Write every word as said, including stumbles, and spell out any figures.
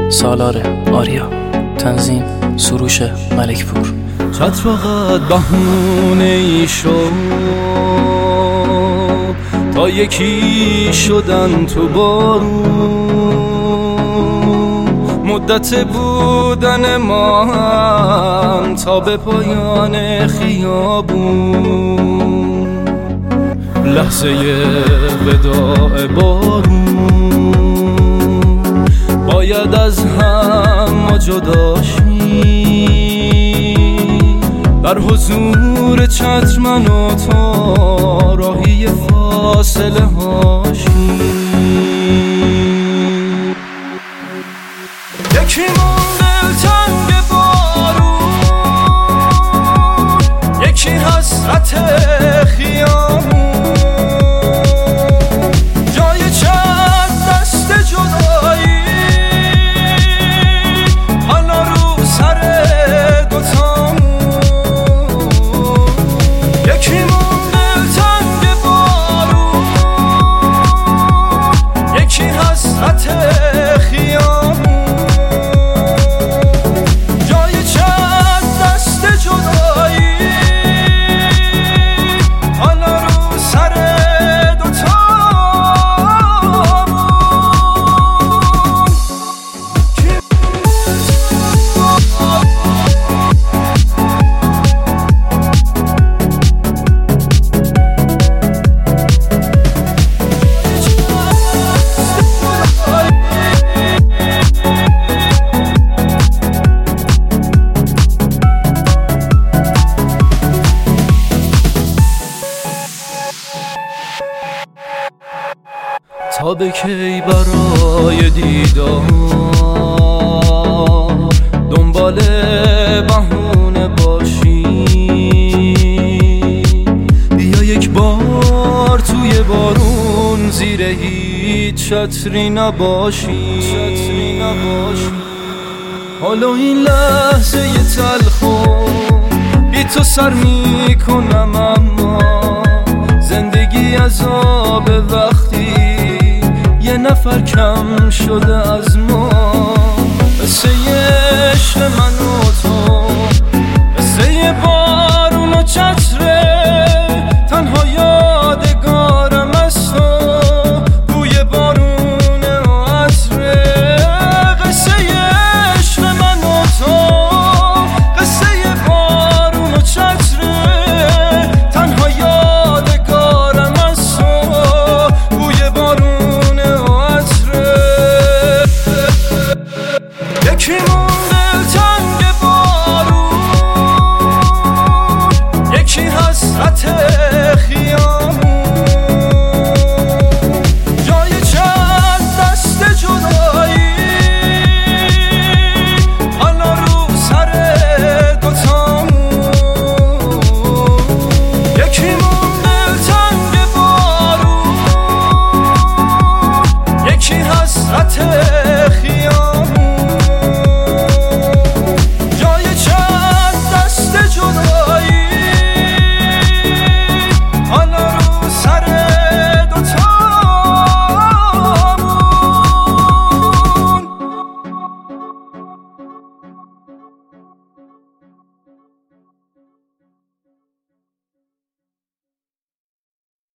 سالار آریا، تنظیم سروش ملکپور. چت فقط بهونه ای شد تا یکی شدن تو بارون، مدت بودن ما هم تا به پایان خیابون، لحظه وداع بارون، باید از هم ما جدا شیم، در حضور چتر من و تو راهی فاصله هاشیم. یکی مونده تنگ بارون، یکی حسرت خیابون، جای چند دست جدایی حالا رو سر دوتامون. یکی مونده تنگ بارون، یکی حسرت خیابون، جای چند دست جدایی حالا رو سر تا به کی برای دیدار دنبال بهونه باشی؟ بیا یک بار توی بارون زیر هیچ چتری نباشی. حالا این لحظه ی تلخو بی تو سر میکنم، اما زندگی عذاب وقتی یه نفر کم شده از ما، مثل یه عشق من